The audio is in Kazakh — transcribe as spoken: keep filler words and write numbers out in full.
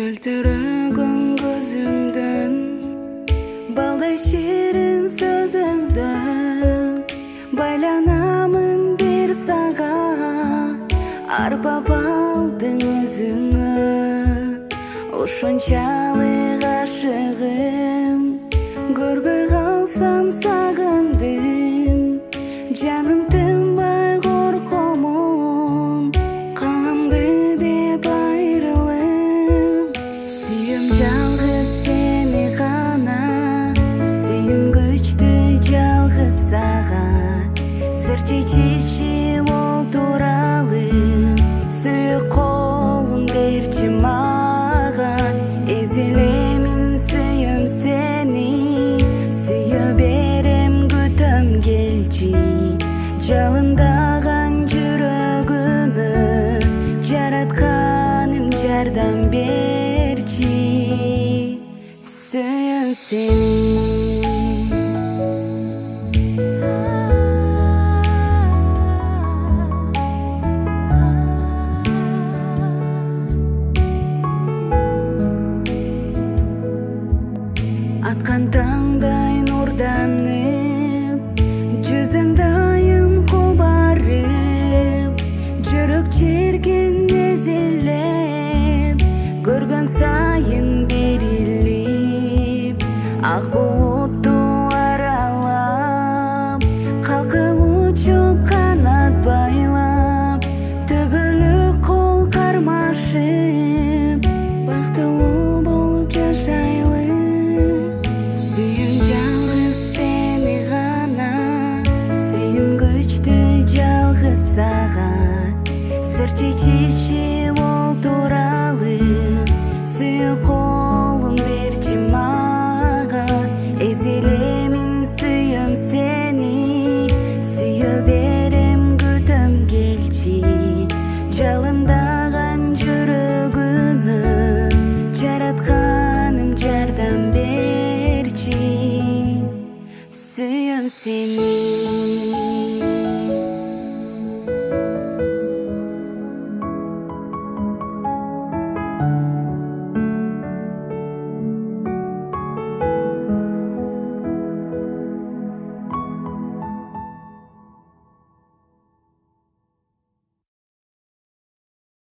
мөлдіреген көзіңдің, балдай шерін сөзіңдің, байланамын бір саға, арбап алдың өзіңі. Ошончалық ғашығым, көрбей қалсам сағындым, жаным тынбай қорқамын, қаламды деп айрылым. Сүйем жалғыз сені ғана, сүйем күшті жалғыз саған, сыр шешешім ол туралы, сүйек қолын берші маған. Ezelemin suyum seni, suyu berem күтім келчи, жалындаған жүрөгүмө, жаратканым жардам берчи, сүйем сени. Атқан таңдай нұрданып, жүзің дайым қобарып, жүрек жерген езелеп, көрген сайын беріліп, ақ бұлтты аралап, қалқып ұшып қанат байлап, төбелі қол қармашып, бақтылы болып жашайлы. Сүйем жалғыз сені ғана, сүйем күшті жалғыз саған, сыр шешешім ол туралы, сүйек қолын берші маған. Ezelemin сүйем сені, сүйе берем күтім келчи, жалындаған жүрөгүмө, жаратканым жардам берчи, сүйем сени.